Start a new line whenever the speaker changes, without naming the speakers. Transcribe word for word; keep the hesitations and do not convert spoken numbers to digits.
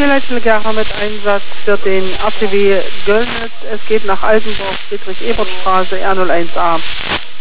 Vierleitzelgerber mit Einsatz für den R T W Göllnitz. Es geht nach Altenburg, Friedrich-Ebert-Straße, R null eins A.